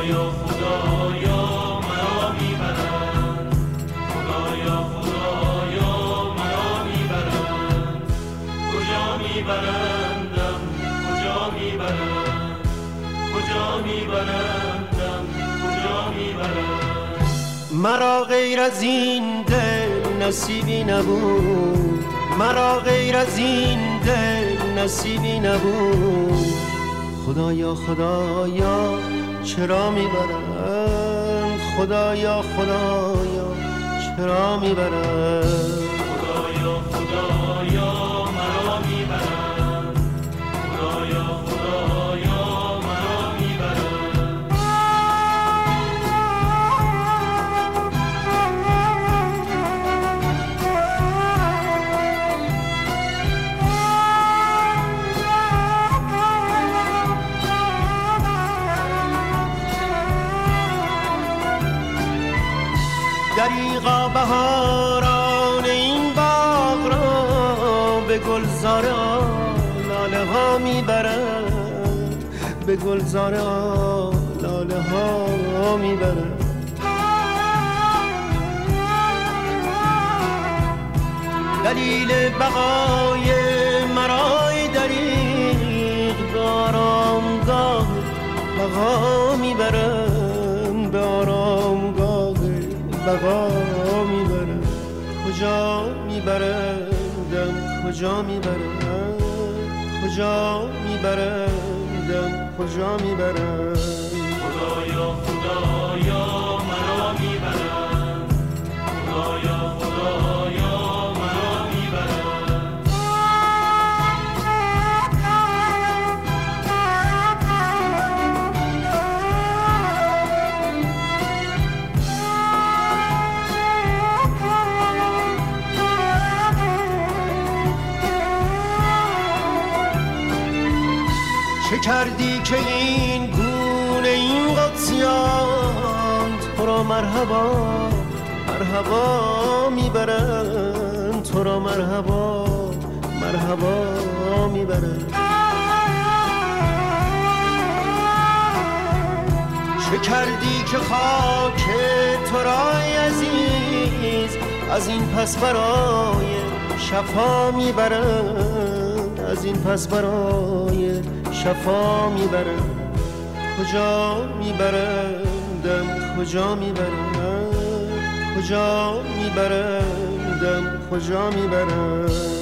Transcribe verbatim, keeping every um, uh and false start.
خدایا خدایا مرا میبرند، خدایا خدایا مرا میبرند، کجا میبرندم کجا میبرند، کجا میبرندم کجا میبرند. مرا غیر از این دل نصیبی نبود، مرا غیر از این دل نصیبی نبود. خدایا خدایا چرا میبرند، خدایا خدایا چرا میبرند. خدایا خدایا مرا میبرند، خدایا خدایا مرا میبرند. دریغا بهاران این باغ را به گلزار لاله ها میبرند، به گلزار لاله ها میبرند. دلیل بقای مرای دریغ به آرامگاه بقا میبرند، به آرامگاه بقا میبرند. کجا میبرندم کجا میبرند، کجا میبرندم کجا میبرند. خدایا خدایا مرا میبرند، خدایا خدایا مرا میبرند. چه کردی که این گونه این قدسیان تو را مرحبا مرحبا میبرند، تو را مرحبا مرحبا میبرند. چه کردی که خاک تو را عزیز از این پس برای شفا میبرند، از این پس برای شفا میبرند. کجا میبرندم کجا میبرند، کجا میبرندم کجا میبرند.